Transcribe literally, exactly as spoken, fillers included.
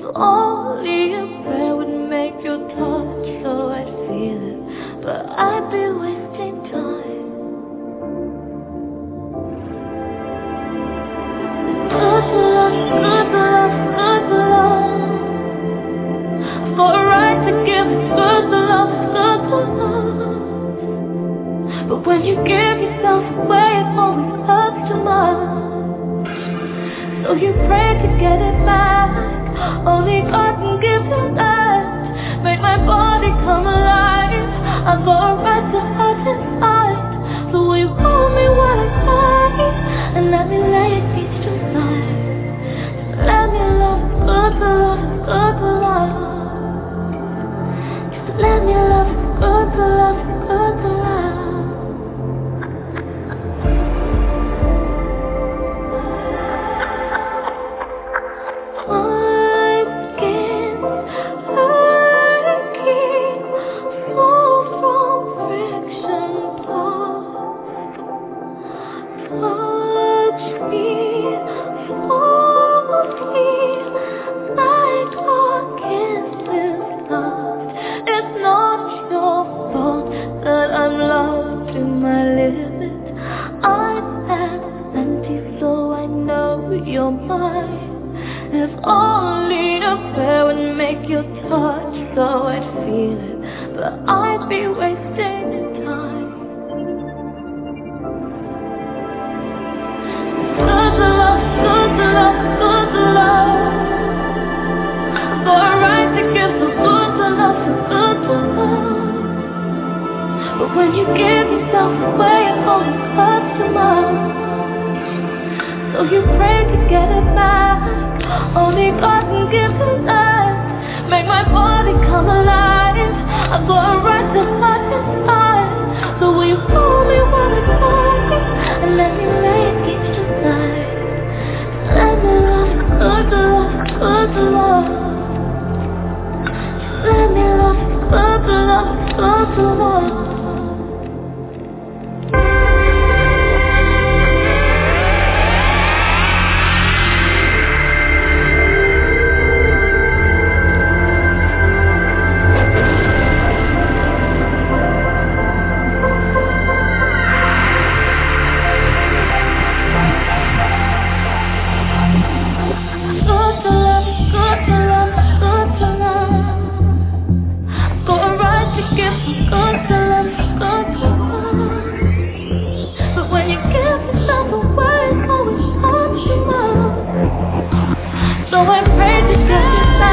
only a prayer would make your touch so I'd feel it, but I'd be wasting time. Good to love, good to love, good to love. For a right to give, it's good to love, it's good to love. But when you give yourself away, it always hurts too much. So you pray to get it back. Only God can give you that. Make my body come alive. I've got a right to hurt inside. So will you hold me while I cry and let me lay it deep tonight? Just let me love, it's good to love, it's good to love. Just let me love, it's good to love, it's good to love. If only a prayer would make you touch so I'd feel it, but I'd be wasting time. Good to love, good to love, good to love. For a right to give, so good to love, so good to love. But when you give yourself away, it always hurts too much. So you pray to get it back. Only God can give you that. Make my body come alive. I've got a right to hurt inside. So will you hold me while I cry and let me lay it deep tonight? Let me love, good to love, good to love. Just let me love, good to love, good to love. So I pray to get you back.